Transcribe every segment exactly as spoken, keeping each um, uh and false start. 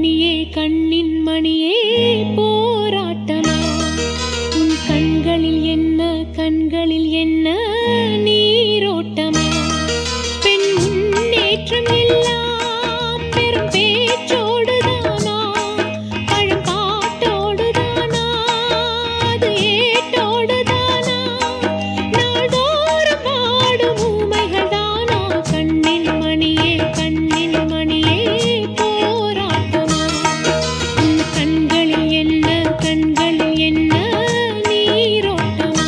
மணியே கண்ணின் மணியே போராட்டமா உன் கண்களில் என்ன கண்களில் என்ன நீரோட்டமா பெண் முன்னேற்றம் எல்லாம் பெரும் பேச்சோடுதானா பழம் பாட்டோடுதானா அது ஏட்டோடுதானா நாள்தோறும் பாடும் ஊமைகள் தானா கண்ணின் மணியே கண்ணின் மணியே போராட்டமா உன் கண்களில் என்ன கண்களில் என்ன நீரோட்டமா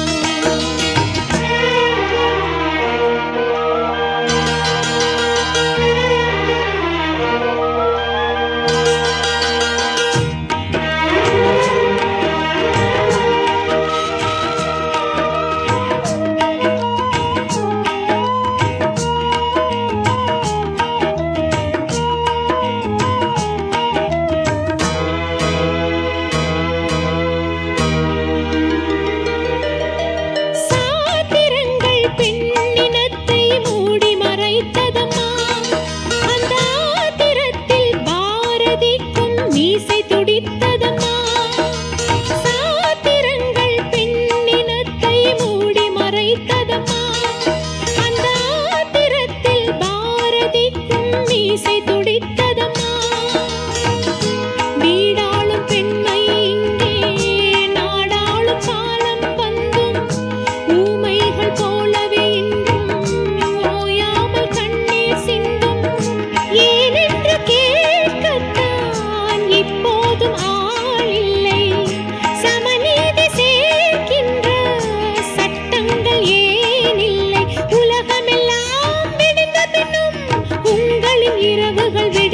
சாத்திரங்கள் பெண்ணினத்தை மூடி மறைத்ததம்மா அந்த ஆத்திரத்தில் பாரதிக்கும் மீசை துடித்ததம்மா சாத்திரங்கள் பெண்ணினத்தை மூடி மறைத்ததம்மா அந்த ஆத்திரத்தில் பாரதிக்கும் மீசை துடித்ததம்மா வீடாளும் பெண்மை இங்கே நாடாளும் காலம் வந்தும் ஊமைகள் போலவே இன்றும் ஓயாமல் கண்ணீர் சிந்தும் ஏனென்று கேட்கத்தான் இப்போதும் ஆள் இல்லை சமநீதி சேர்க்கின்ற சட்டங்கள் ஏன் இல்லை உலகமெல்லாம் விடிந்த பின்னும் உங்களின் இரவுகள்